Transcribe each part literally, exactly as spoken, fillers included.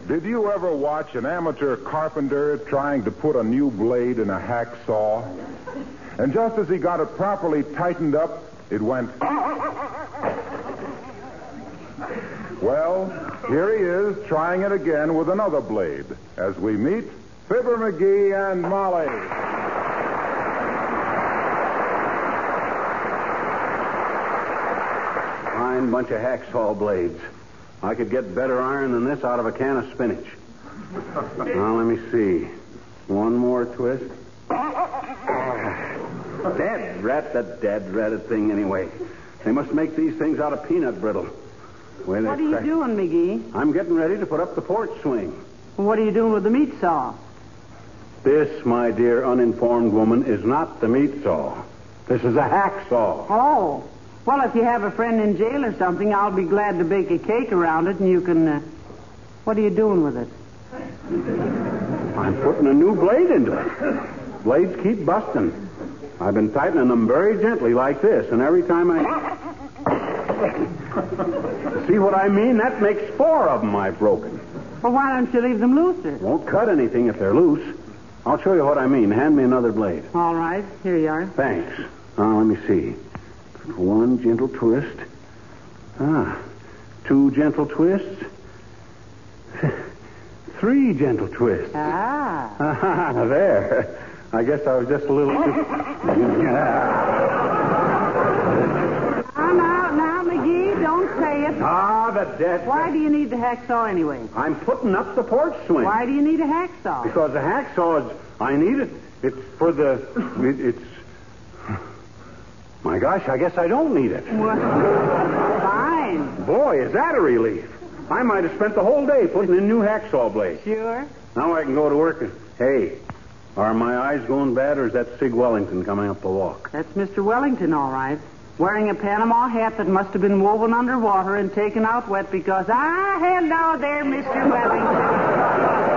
Did you ever watch an amateur carpenter trying to put a new blade in a hacksaw? And just as he got it properly tightened up, it went... Well, here he is, trying it again with another blade, as we meet Fibber McGee and Molly. Fine bunch of hacksaw blades. I could get better iron than this out of a can of spinach. Now, let me see. One more twist. Dead rat, the dead ratted thing, anyway. They must make these things out of peanut brittle. What are you doing, McGee? I'm getting ready to put up the porch swing. What are you doing with the meat saw? This, my dear uninformed woman, is not the meat saw. This is a hacksaw. Oh. Well, if you have a friend in jail or something, I'll be glad to bake a cake around it, and you can... Uh... What are you doing with it? I'm putting a new blade into it. Blades keep busting. I've been tightening them very gently like this, and every time I... See what I mean? That makes four of them I've broken. Well, why don't you leave them looser? Won't cut anything if they're loose. I'll show you what I mean. Hand me another blade. All right. Here you are. Thanks. Now, let me see. One gentle twist. Ah. Two gentle twists. Three gentle twists. Ah. Ah, there. I guess I was just a little too... Now, now, now, McGee, don't say it. Ah, the dead... Why do you need the hacksaw anyway? I'm putting up the porch swing. Why do you need a hacksaw? Because the hacksaw is... I need it. It's for the... It, it's... My gosh, I guess I don't need it. Well, fine. Boy, is that a relief. I might have spent the whole day putting in new hacksaw blades. Sure. Now I can go to work and... Hey, are my eyes going bad, or is that Sig Wellington coming up the walk? That's Mister Wellington, all right. Wearing a Panama hat that must have been woven underwater and taken out wet because... Ah, hello there, Mister Wellington.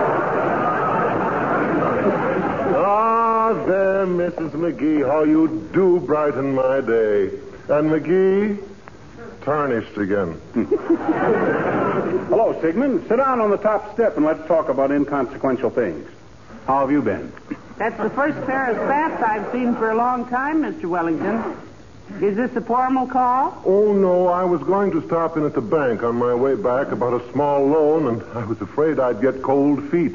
Ah, there, Missus McGee, how you do brighten my day. And McGee, tarnished again. Hello, Sigmund. Sit down on the top step and let's talk about inconsequential things. How have you been? That's the first pair of spats I've seen for a long time, Mister Wellington. Is this a formal call? Oh, no, I was going to stop in at the bank on my way back about a small loan, and I was afraid I'd get cold feet.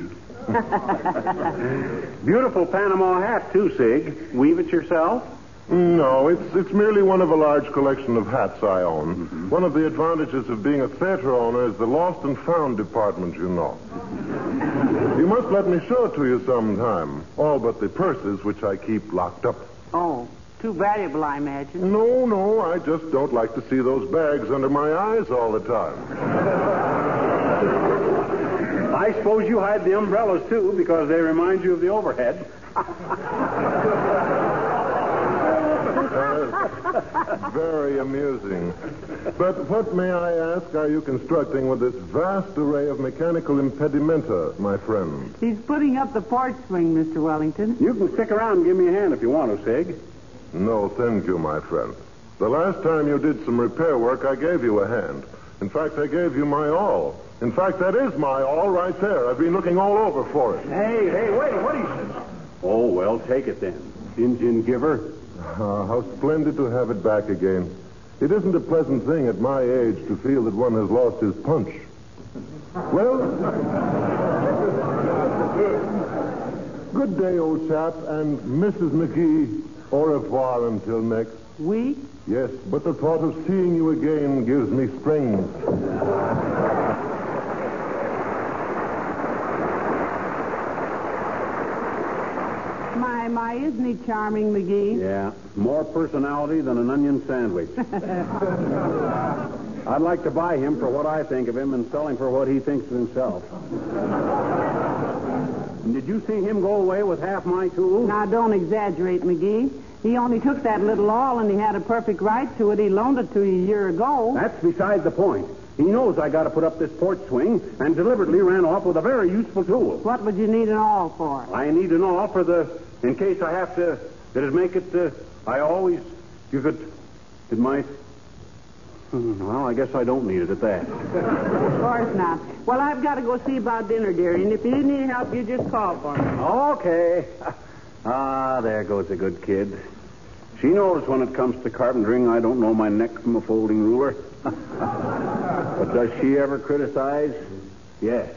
Beautiful Panama hat, too, Sig. Weave it yourself? No, it's it's merely one of a large collection of hats I own. Mm-hmm. One of the advantages of being a theater owner is the lost and found department, you know. You must let me show it to you sometime. All but the purses, which I keep locked up. Oh, too valuable, I imagine. No, no, I just don't like to see those bags under my eyes all the time. I suppose you hide the umbrellas, too, because they remind you of the overhead. uh, very amusing. But what, may I ask, are you constructing with this vast array of mechanical impedimenta, my friend? He's putting up the porch swing, Mister Wellington. You can stick around and give me a hand if you want to, Sig. No, thank you, my friend. The last time you did some repair work, I gave you a hand. In fact, I gave you my all. In fact, that is my all right there. I've been looking all over for it. Hey, hey, wait, what are you... Oh, well, take it then. Indian giver. Ah, how splendid to have it back again. It isn't a pleasant thing at my age to feel that one has lost his punch. Well, good day, old chap, and Missus McGee, au revoir until next week. Yes, but the thought of seeing you again gives me strength. My, my, isn't he charming, McGee? Yeah, more personality than an onion sandwich. I'd like to buy him for what I think of him and sell him for what he thinks of himself. And did you see him go away with half my tools? Now, don't exaggerate, McGee. He only took that little awl, and he had a perfect right to it. He loaned it to you a year ago. That's beside the point. He knows I got to put up this porch swing and deliberately ran off with a very useful tool. What would you need an awl for? I need an awl for the... In case I have to... Did it make it... Uh, I always... You could... Did my... Well, I guess I don't need it at that. Of course not. Well, I've got to go see about dinner, dearie, and if you need any help, you just call for me. Okay. Ah, there goes a good kid. She knows when it comes to carpentering, I don't know my neck from a folding ruler. But does she ever criticize? Yes.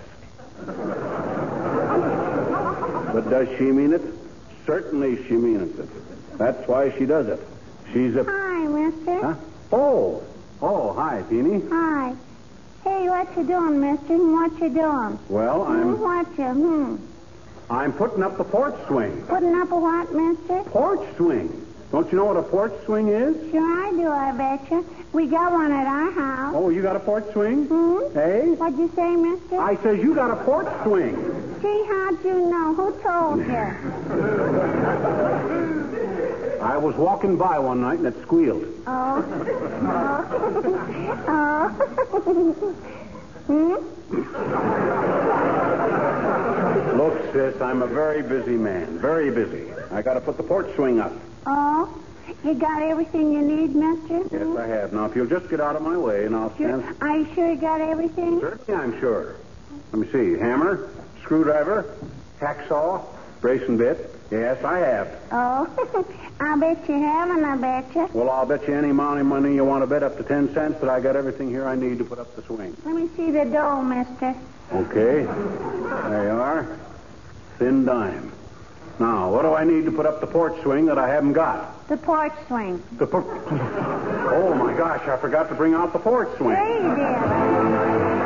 But does she mean it? Certainly she means it. That's why she does it. She's a... Hi, mister. Huh? Oh. Oh, hi, Peony. Hi. Hey, what you doing, mister? What you doing? Well, I'm... Hmm, what you, hmm. I'm putting up the porch swing. Putting up a what, mister? Porch swing. Don't you know what a porch swing is? Sure I do, I betcha. We got one at our house. Oh, you got a porch swing? Hmm? Hey? What'd you say, mister? I says you got a porch swing. Gee, how'd you know? Who told you? I was walking by one night and it squealed. Oh. Oh. Oh. Hmm? Look, sis, I'm a very busy man. Very busy. I got to put the porch swing up. Oh. You got everything you need, mister? Yes, I have. Now, if you'll just get out of my way and I'll Sure. stand... Are you sure you got everything? Certainly, I'm sure. Let me see. Hammer, screwdriver, hacksaw, brace and bit. Yes, I have. Oh. I bet you haven't, I bet you. Well, I'll bet you any amount of money you want to bet, up to ten cents, that I got everything here I need to put up the swing. Let me see the dough, mister. Okay. There you are. Thin dime. Now, what do I need to put up the porch swing that I haven't got? The porch swing. The por- Oh, my gosh, I forgot to bring out the porch swing. There you did.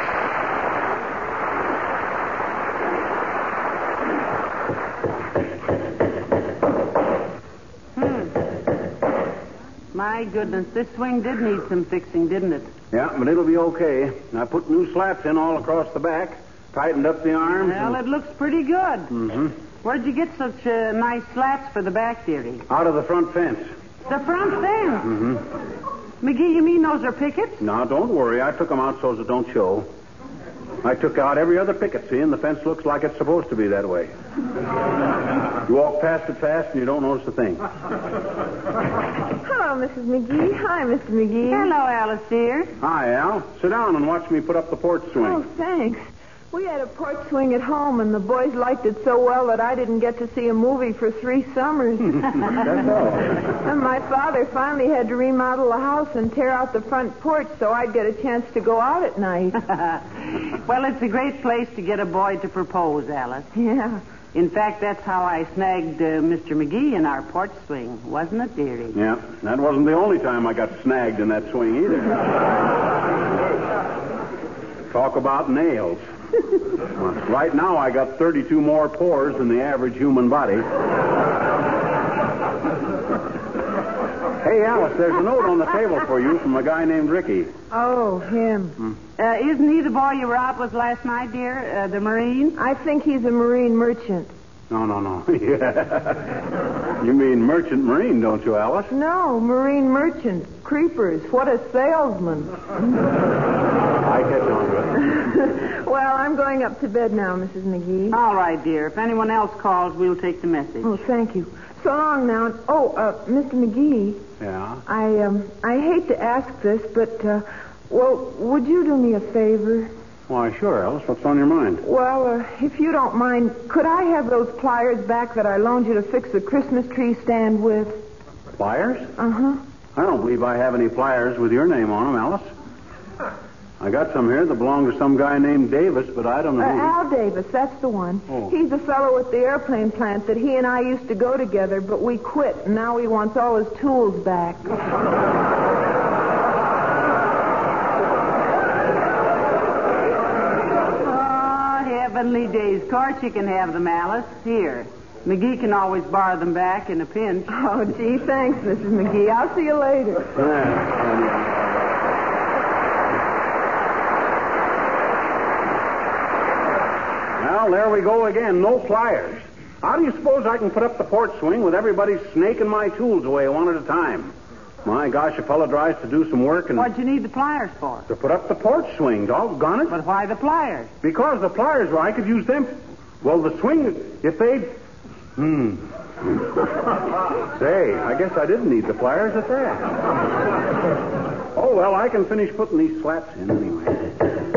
My goodness, this swing did need some fixing, didn't it? Yeah, but it'll be okay. I put new slats in all across the back, tightened up the arms. Well, and... it looks pretty good. Mm-hmm. Where'd you get such uh, nice slats for the back, dearie? Out of the front fence. The front fence? Mm-hmm. McGee, you mean those are pickets? Now, don't worry. I took them out so as it don't show. I took out every other picket, see, and the fence looks like it's supposed to be that way. You walk past it fast and you don't notice a thing. Hello, Missus McGee. Hi, Mister McGee. Hello, Alice, dear. Hi, Al. Sit down and watch me put up the porch swing. Oh, thanks. We had a porch swing at home, and the boys liked it so well that I didn't get to see a movie for three summers. That's all. And my father finally had to remodel the house and tear out the front porch so I'd get a chance to go out at night. Well, it's a great place to get a boy to propose, Alice. Yeah. In fact, that's how I snagged uh, Mister McGee in our porch swing, wasn't it, dearie? Yeah, that wasn't the only time I got snagged in that swing either. Talk about nails. Right now, I got thirty-two more pores than the average human body. Hey, Alice, there's a note on the table for you from a guy named Ricky. Oh, him. Hmm. Uh, isn't he the boy you were out with last night, dear? Uh, the Marine? I think he's a marine merchant. No, no, no. Yeah. You mean merchant marine, don't you, Alice? No, marine merchant. Creepers. What a salesman. I catch on to it. Well, I'm going up to bed now, Missus McGee. All right, dear. If anyone else calls, we'll take the message. Oh, thank you. So long now. Oh, uh, Mister McGee. Yeah? I, um, I hate to ask this, but, uh, well, would you do me a favor? Why, sure, Alice. What's on your mind? Well, uh, if you don't mind, could I have those pliers back that I loaned you to fix the Christmas tree stand with? Pliers? Uh-huh. I don't believe I have any pliers with your name on them, Alice. I got some here that belong to some guy named Davis, but I don't know Uh, who... Al Davis, that's the one. Oh. He's the fellow at the airplane plant that he and I used to go together, but we quit, and now he wants all his tools back. Oh, heavenly days. Of course you can have them, Alice. Here. McGee can always borrow them back in a pinch. Oh, gee, thanks, Missus McGee. I'll see you later. Yeah. Well, there we go again. No pliers. How do you suppose I can put up the porch swing with everybody snaking my tools away one at a time? My gosh, a fella tries to do some work and... What'd you need the pliers for? To put up the porch swing, doggone it. But why the pliers? Because the pliers, well, I could use them. Well, the swing, if they'd... Hmm. Say, I guess I didn't need the pliers at that. Oh, well, I can finish putting these slats in anyway.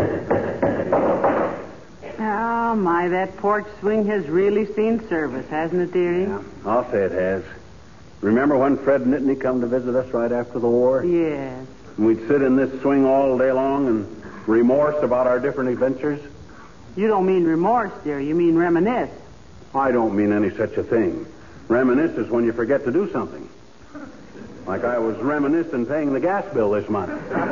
Oh, my, that porch swing has really seen service, hasn't it, dearie? Yeah, I'll say it has. Remember when Fred Nittany come to visit us right after the war? Yes. And we'd sit in this swing all day long and remorse about our different adventures? You don't mean remorse, dear. You mean reminisce. I don't mean any such a thing. Reminisce is when you forget to do something. Like I was reminiscing paying the gas bill this month.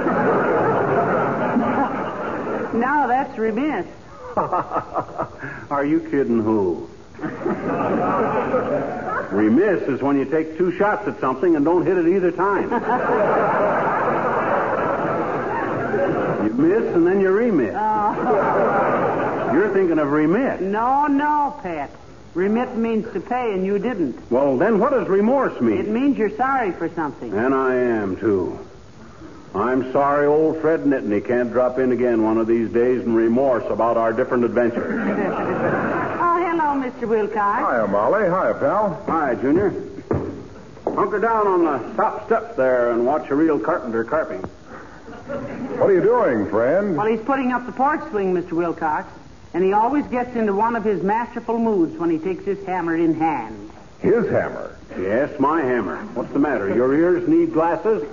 Now that's remiss. Are you kidding who? Remiss is when you take two shots at something and don't hit it either time. You miss and then you remiss. Oh. You're thinking of remit. No, no, Pat. Remit means to pay, and you didn't. Well, then what does remorse mean? It means you're sorry for something. And I am, too. I'm sorry old Fred Nittany can't drop in again one of these days and remorse about our different adventures. Oh, hello, Mister Wilcox. Hiya, Molly. Hiya, pal. Hi, Junior. Hunker down on the top steps there and watch a real carpenter carping. What are you doing, friend? Well, he's putting up the porch swing, Mister Wilcox, and he always gets into one of his masterful moods when he takes his hammer in hand. His hammer? Yes, my hammer. What's the matter? Your ears need glasses?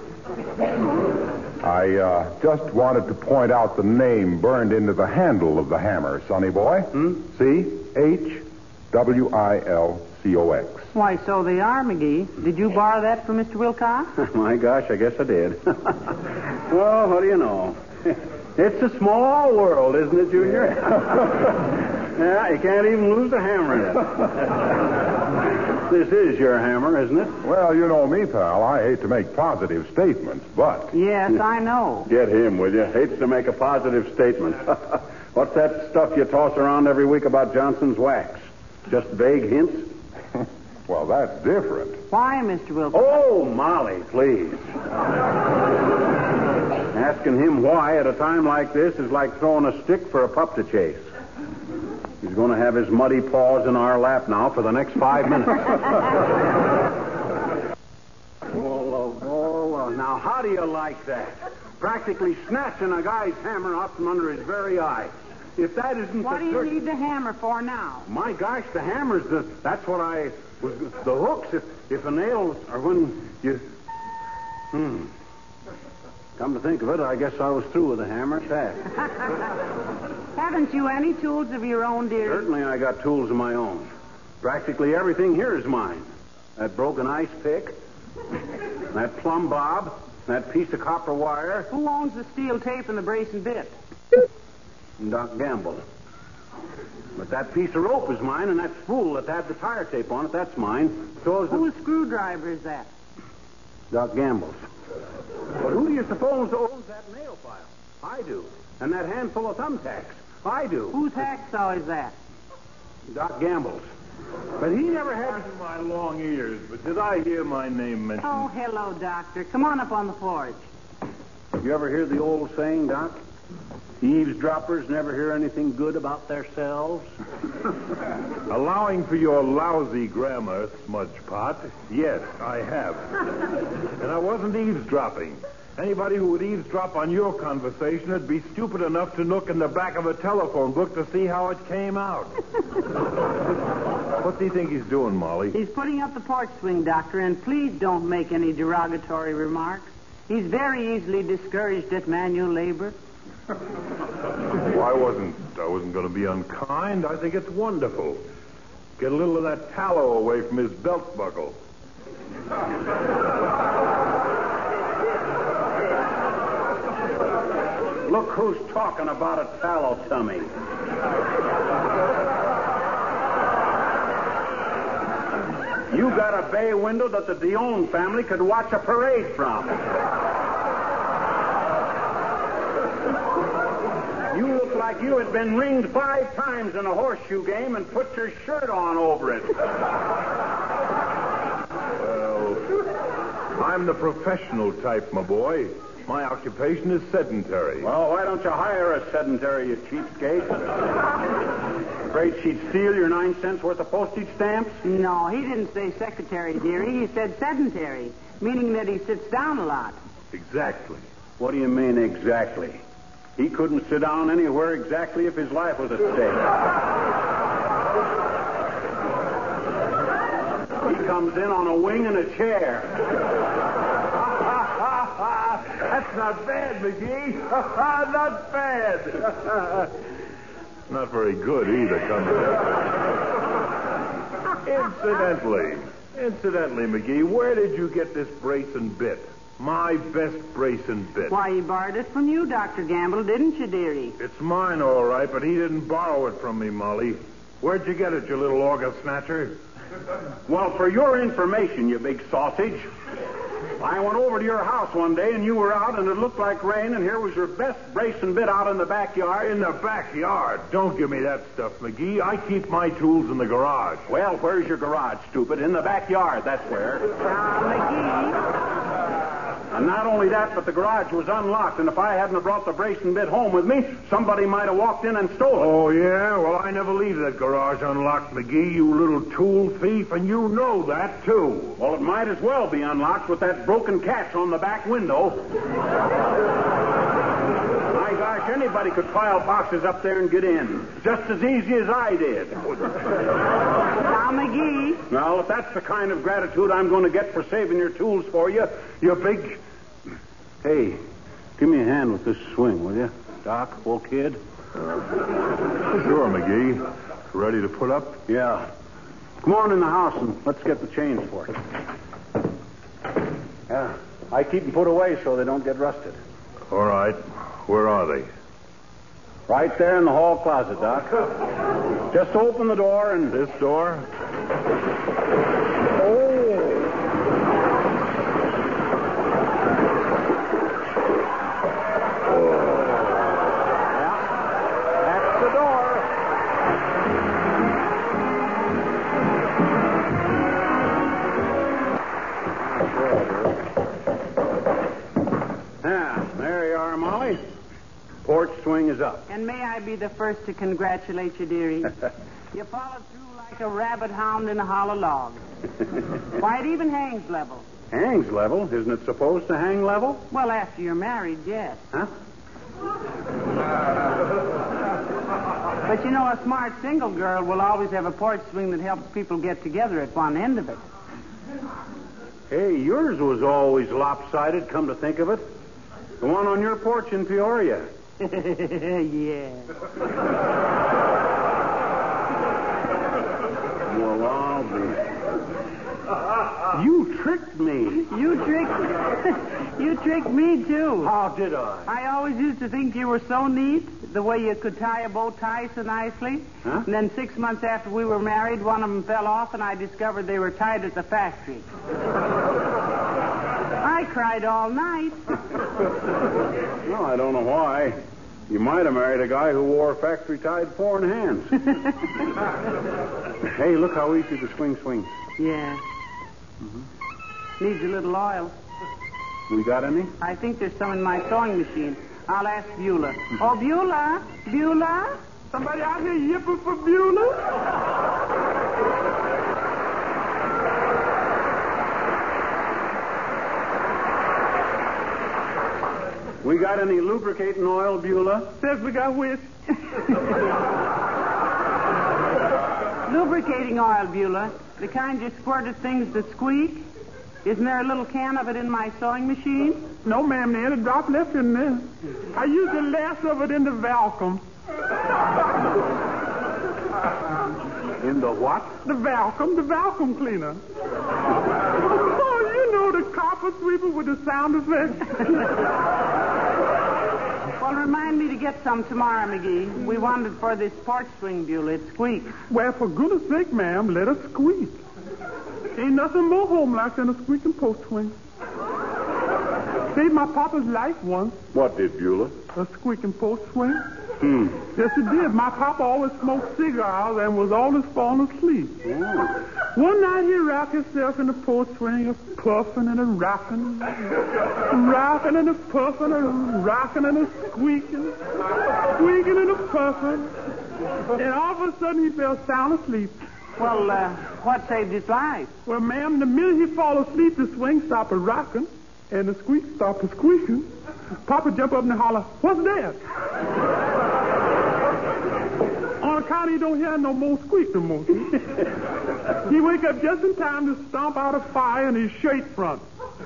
I uh, just wanted to point out the name burned into the handle of the hammer, sonny boy. Hmm? See? H W I L C O X. Why, so they are, McGee. Did you borrow that from Mister Wilcox? My gosh, I guess I did. Well, what do you know? It's a small world, isn't it, Junior? Yeah, you can't even lose a hammer in it. This is your hammer, isn't it? Well, you know me, pal. I hate to make positive statements, but... Yes, I know. Get him, will you? Hates to make a positive statement. What's that stuff you toss around every week about Johnson's wax? Just vague hints? Well, that's different. Why, Mister Wilcox? Oh, Molly, please. Asking him why at a time like this is like throwing a stick for a pup to chase. He's going to have his muddy paws in our lap now for the next five minutes. oh, oh, oh, now, how do you like that? Practically snatching a guy's hammer out from under his very eye. If that isn't What the do you dirt- need the hammer for now? My gosh, the hammer's the... That's what I... was The hooks, if, if a nail... Or when you... Hmm... Come to think of it, I guess I was through with the hammer fast. Haven't you any tools of your own, dear? Certainly I got tools of my own. Practically everything here is mine. That broken ice pick, that plumb bob, that piece of copper wire. Who owns the steel tape and the brace and bit? And Doc Gamble. But that piece of rope is mine, and that spool that had the tire tape on it, that's mine. So is the... Whose screwdriver is that? Doc Gamble's. But who do you suppose owns that nail file? I do. And that handful of thumbtacks? I do. Whose hacksaw is that? Doc Gamble's. But he never had... Pardon my long ears, but did I hear my name mentioned? Oh, hello, Doctor. Come on up on the porch. You ever hear the old saying, Doc? Eavesdroppers never hear anything good about themselves? Allowing for your lousy grammar, Smudge Pot, yes, I have. And I wasn't eavesdropping. Anybody who would eavesdrop on your conversation would be stupid enough to look in the back of a telephone book to see how it came out. What do you think he's doing, Molly? He's putting up the porch swing, Doctor, and please don't make any derogatory remarks. He's very easily discouraged at manual labor. Well, I wasn't I wasn't going to be unkind. I think it's wonderful. Get a little of that tallow away from his belt buckle. Look who's talking about a tallow tummy. You got a bay window that the Dion family could watch a parade from. You look like you had been ringed five times in a horseshoe game and put your shirt on over it. Well, I'm the professional type, my boy. My occupation is sedentary. Well, why don't you hire a sedentary, you cheapskate? Afraid she'd steal your nine cents worth of postage stamps? No, he didn't say secretary, dearie. He said sedentary, meaning that he sits down a lot. Exactly. What do you mean exactly? He couldn't sit down anywhere exactly if his life was at stake. He comes in on a wing and a chair. That's not bad, McGee. Not bad. Not very good either, come to Incidentally, incidentally, McGee, where did you get this brace and bit? My best brace and bit. Why, he borrowed it from you, Doctor Gamble, didn't you, dearie? It's mine, all right, but he didn't borrow it from me, Molly. Where'd you get it, you little August snatcher? Well, for your information, you big sausage, I went over to your house one day and you were out and it looked like rain and here was your best brace and bit out in the backyard. In the backyard? Don't give me that stuff, McGee. I keep my tools in the garage. Well, where's your garage, stupid? In the backyard, that's where. Ah, McGee. And not only that, but the garage was unlocked, and if I hadn't have brought the brace and bit home with me, somebody might have walked in and stole it. Oh, yeah? Well, I never leave that garage unlocked, McGee, you little tool thief, and you know that, too. Well, it might as well be unlocked with that broken catch on the back window. My gosh, anybody could file boxes up there and get in, just as easy as I did. Now, McGee. Well, if that's the kind of gratitude I'm going to get for saving your tools for you, you big... Hey, give me a hand with this swing, will you? Doc, old kid? Sure, McGee. Ready to put up? Yeah. Come on in the house and let's get the chains for it. Yeah. I keep them put away so they don't get rusted. All right. Where are they? Right there in the hall closet, Doc. Just open the door and... This door? Porch swing is up. And may I be the first to congratulate you, dearie. You followed through like a rabbit hound in a hollow log. Why, it even hangs level. Hangs level? Isn't it supposed to hang level? Well, after you're married, yes. Huh? But you know, a smart single girl will always have a porch swing that helps people get together at one end of it. Hey, yours was always lopsided, come to think of it. The one on your porch in Peoria. Yeah. Well, I'll be... You tricked me. You tricked... you tricked me, too. How did I? I always used to think you were so neat, the way you could tie a bow tie so nicely. Huh? And then six months after we were married, one of them fell off, and I discovered they were tied at the factory. I cried all night. Well, I don't know why. You might have married a guy who wore factory-tied four in hands. Hey, look how easy the swing swings. Yeah. Mm-hmm. Needs a little oil. We got any? I think there's some in my sewing machine. I'll ask Beulah. Oh, Beulah? Beulah? Somebody out here yipping for Beulah? We got any lubricating oil, Beulah? Says we got which? Lubricating oil, Beulah. The kind you squirt at things that squeak. Isn't there a little can of it in my sewing machine? No, ma'am, there ain't a drop left in there. I used the last of it in the Valcom. In the what? The Valcom, the Valcom cleaner. Oh, you know the carpet sweeper with the sound effect. Well, remind me to get some tomorrow, McGee. We wanted for this porch swing, Beulah. It squeaks. Well, for goodness sake, ma'am, let it squeak. Ain't nothing more homelike than a squeaking porch swing. Saved my papa's life once. What did, Beulah? A squeaking porch swing. Hmm. Yes, it did. My papa always smoked cigars and was always falling asleep. Oh. One night he wrapped himself in the porch swing, a puffing and a rocking, rocking and a puffing and a rocking and a squeaking, squeaking and a puffing. And all of a sudden he fell sound asleep. Well, uh, what saved his life? Well, ma'am, the minute he fall asleep, the swing stopped a rocking. and the squeak stopped squeaking, Papa jump up and holler, "What's that?" On account he don't hear no more squeak no more. He wake up just in time to stomp out a fire in his shirt front.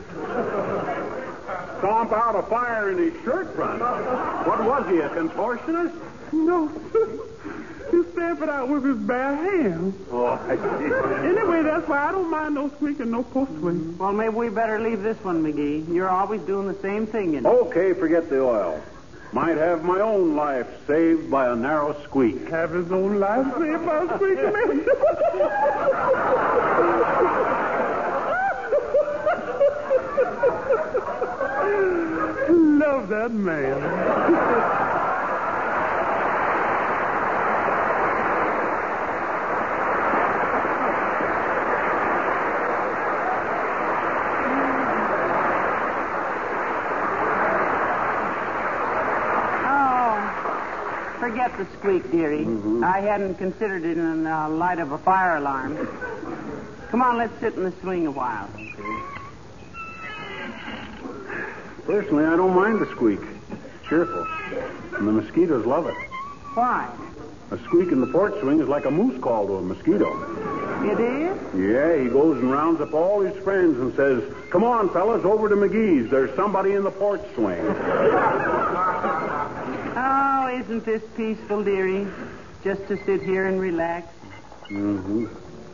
Stomp out a fire in his shirt front? What was he, a contortionist? No, he stamped it out with his bare hands. Oh, I see. Anyway, that's why I don't mind no squeaking, no post swing. Well, maybe we better leave this one, McGee. You're always doing the same thing, you know. Okay, forget the oil. Might have my own life saved by a narrow squeak. Have his own life saved by squeaking. Love that man. Forget the squeak, dearie. Mm-hmm. I hadn't considered it in the uh, light of a fire alarm. Come on, let's sit in the swing a while. Personally, I don't mind the squeak. It's cheerful. And the mosquitoes love it. Why? A squeak in the porch swing is like a moose call to a mosquito. It is? Yeah, he goes and rounds up all his friends and says, "Come on, fellas, over to McGee's. There's somebody in the porch swing." Oh, isn't this peaceful, dearie? Just to sit here and relax. Mm-hmm.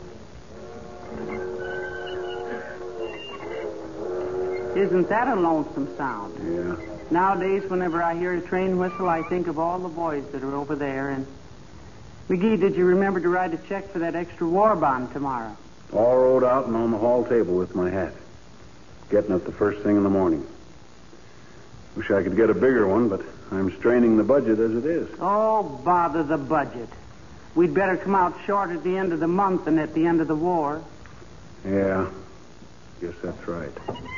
Isn't that a lonesome sound? Yeah. Nowadays, whenever I hear a train whistle, I think of all the boys that are over there. And McGee, did you remember to write a check for that extra war bond tomorrow? All wrote out and on the hall table with my hat. Getting it the first thing in the morning. Wish I could get a bigger one, but I'm straining the budget as it is. Oh, bother the budget. We'd better come out short at the end of the month than at the end of the war. Yeah, guess that's right.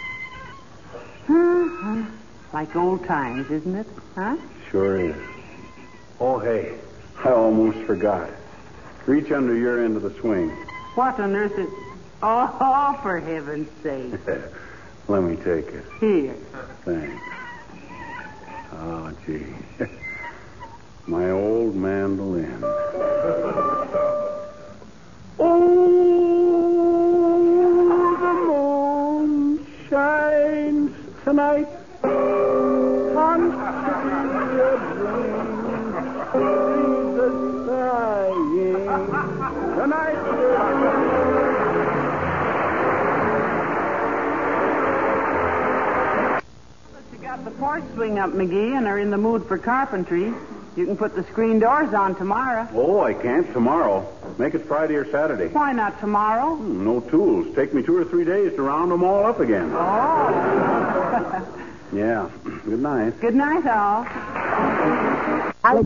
Uh-huh. Like old times, isn't it? Huh? Sure is. Oh, hey, I almost forgot. Reach under your end of the swing. What on earth is... Oh, for heaven's sake. Let me take it. Here. Thanks. Oh, gee. My old mandolin. Oh, the moon shines tonight on the sighing tonight. Got the porch swing up, McGee, and are in the mood for carpentry. You can put the screen doors on tomorrow. Oh, I can't tomorrow. Make it Friday or Saturday. Why not tomorrow? Hmm, no tools. Take me two or three days to round them all up again. Oh. Yeah. Good night. Good night, all.